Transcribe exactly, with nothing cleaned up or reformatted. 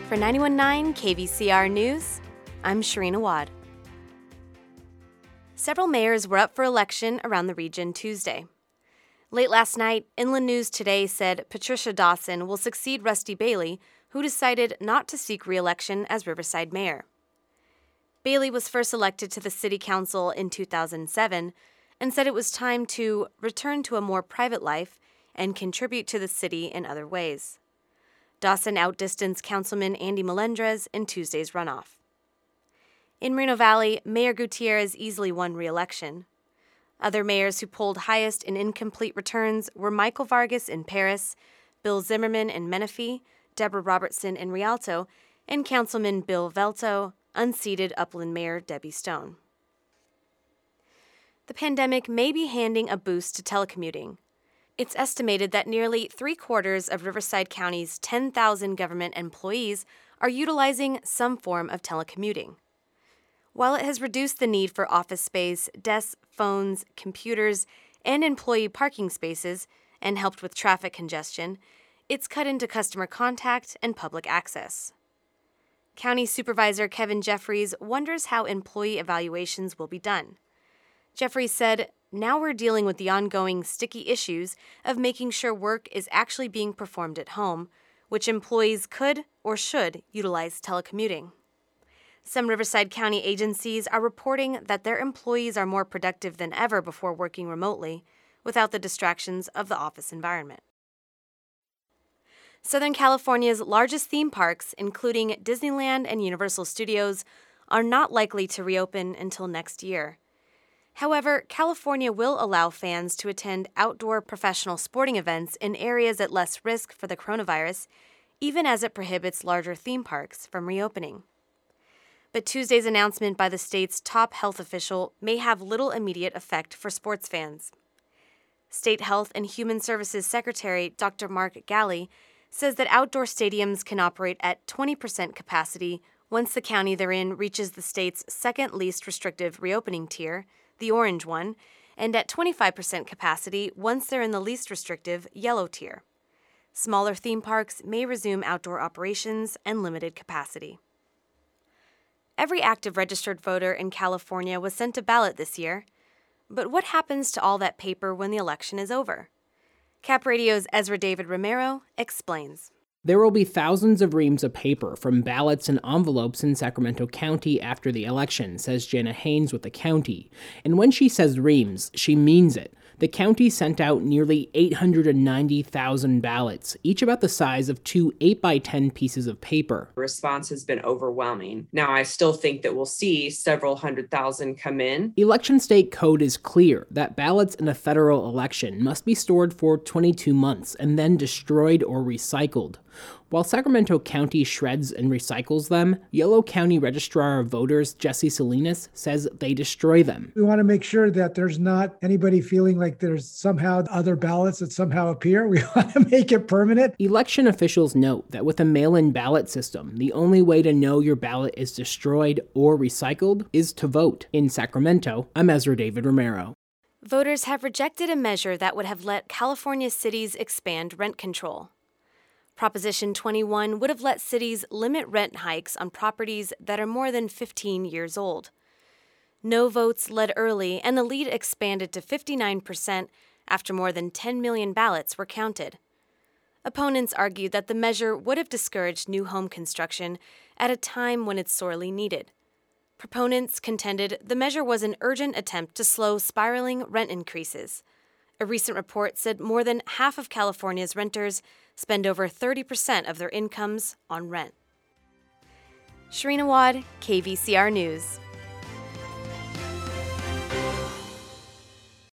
For ninety-one point nine K V C R News, I'm Shireen Awad. Several mayors were up for election around the region Tuesday. Late last night, Inland News Today said Patricia Dawson will succeed Rusty Bailey, who decided not to seek re-election as Riverside mayor. Bailey was first elected to the city council in two thousand seven and said it was time to return to a more private life and contribute to the city in other ways. Dawson outdistanced Councilman Andy Melendrez in Tuesday's runoff. In Moreno Valley, Mayor Gutierrez easily won re-election. Other mayors who polled highest in incomplete returns were Michael Vargas in Paris, Bill Zimmerman in Menifee, Deborah Robertson in Rialto, and Councilman Bill Velto, unseated Upland Mayor Debbie Stone. The pandemic may be handing a boost to telecommuting. It's estimated that nearly three-quarters of Riverside County's ten thousand government employees are utilizing some form of telecommuting. While it has reduced the need for office space, desks, phones, computers, and employee parking spaces, and helped with traffic congestion, it's cut into customer contact and public access. County Supervisor Kevin Jeffries wonders how employee evaluations will be done. Jeffries said, "Now we're dealing with the ongoing sticky issues of making sure work is actually being performed at home, which employees could or should utilize telecommuting." Some Riverside County agencies are reporting that their employees are more productive than ever before working remotely, without the distractions of the office environment. Southern California's largest theme parks, including Disneyland and Universal Studios, are not likely to reopen until next year. However, California will allow fans to attend outdoor professional sporting events in areas at less risk for the coronavirus, even as it prohibits larger theme parks from reopening. But Tuesday's announcement by the state's top health official may have little immediate effect for sports fans. State Health and Human Services Secretary Doctor Mark Ghaly says that outdoor stadiums can operate at twenty percent capacity once the county they're in reaches the state's second least restrictive reopening tier, the orange one, and at twenty-five percent capacity once they're in the least restrictive yellow tier. Smaller theme parks may resume outdoor operations and limited capacity. Every active registered voter in California was sent a ballot this year. But what happens to all that paper when the election is over? Cap Radio's Ezra David Romero explains. There will be thousands of reams of paper from ballots and envelopes in Sacramento County after the election, says Jana Haynes with the county. And when she says reams, she means it. The county sent out nearly eight hundred ninety thousand ballots, each about the size of two eight by ten pieces of paper. The response has been overwhelming. Now, I still think that we'll see several hundred thousand come in. Election state code is clear that ballots in a federal election must be stored for twenty-two months and then destroyed or recycled. While Sacramento County shreds and recycles them, Yolo County Registrar of Voters Jesse Salinas says they destroy them. We want to make sure that there's not anybody feeling like there's somehow other ballots that somehow appear. We want to make it permanent. Election officials note that with a mail-in ballot system, the only way to know your ballot is destroyed or recycled is to vote. In Sacramento, I'm Ezra David Romero. Voters have rejected a measure that would have let California cities expand rent control. Proposition twenty-one would have let cities limit rent hikes on properties that are more than fifteen years old. No votes led early, and the lead expanded to fifty-nine percent after more than ten million ballots were counted. Opponents argued that the measure would have discouraged new home construction at a time when it's sorely needed. Proponents contended the measure was an urgent attempt to slow spiraling rent increases. A recent report said more than half of California's renters spend over thirty percent of their incomes on rent. Shireen Awad, K V C R News.